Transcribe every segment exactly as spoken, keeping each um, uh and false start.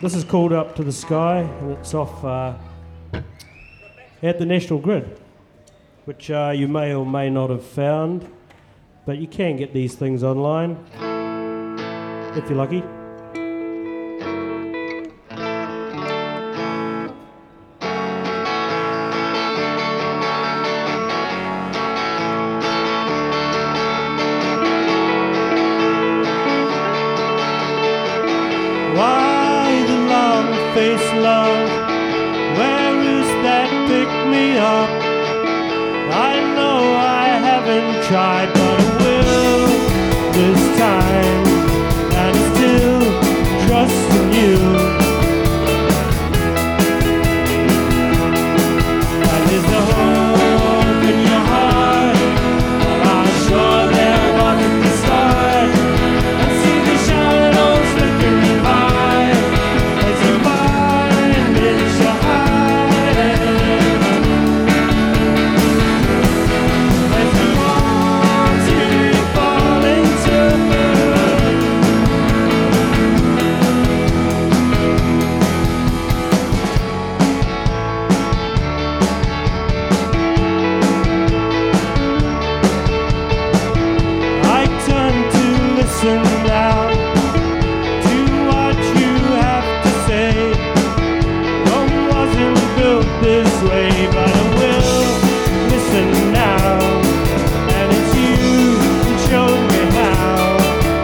This is called Up to the Sky, and it's off uh, at the National Grid, which uh, you may or may not have found, but you can get these things online if you're lucky. Why the long face love? Where is that pick me up? I know I haven't tried, but I will this time, and I still trust in you. And there's a hope in your heart, and I'm sure there wasn't the start. I see the shadows flickering by as you find it's your hiding. As you want to fall into I turn to listen now to what you have to say. Rome wasn't built this way, but I will listen now, and it's you who show me how.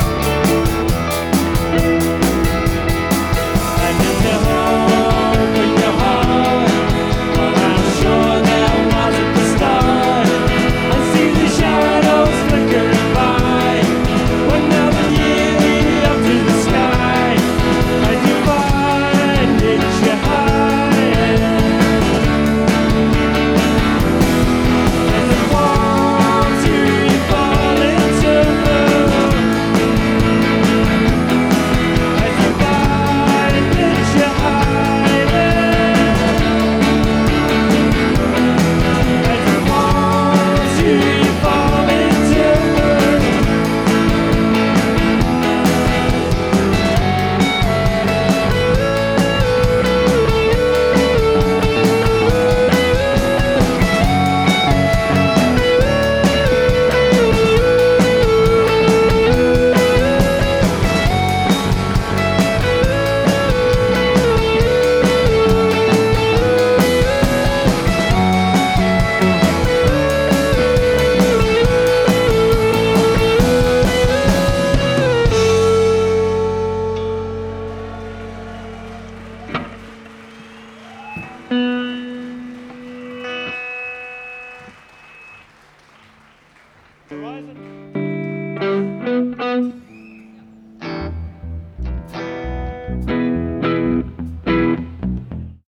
And there's a hope in your heart, but I'm sure there wasn't the start. I see the shadows flickering by, another year up to the sky. As you find it's your hiding. As I want to fall into as you find it's your hiding. As I want to fall into Horizon.